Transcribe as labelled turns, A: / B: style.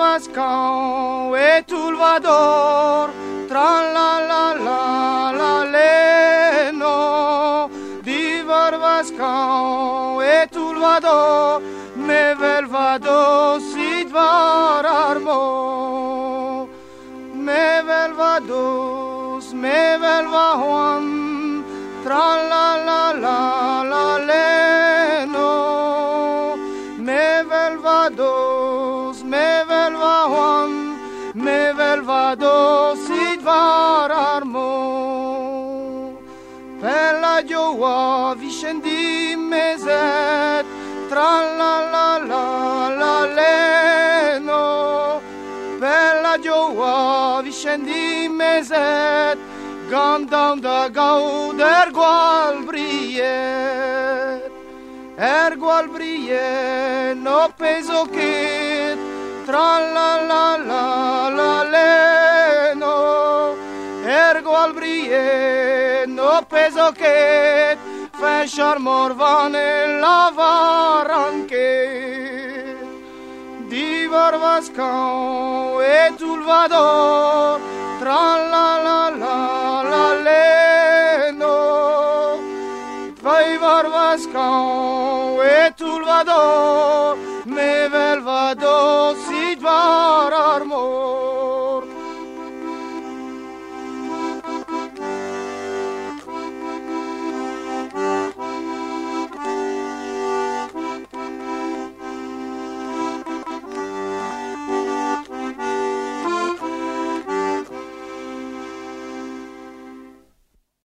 A: Vascan e tout le vador, tra la la la la leno, divar Vascan e tout le vador, me vel vado si dvar armo, me vel vados, me vel va Juan, tra la la la la leno, me vel vados, me vel va Juan, me vel vados si dvar armo, per la gioia viscendi meset, tra la la la la leno, per la gioia viscendi meset, gandam da gaud ergual briet, no peso che, tra la la la la leno, ergual briet, no peso che, fechar morvane lavar anche, divar Vascan e tul vador, tra la la la la leno, divar Vascan e tul vador, me vel vado si dvar armo.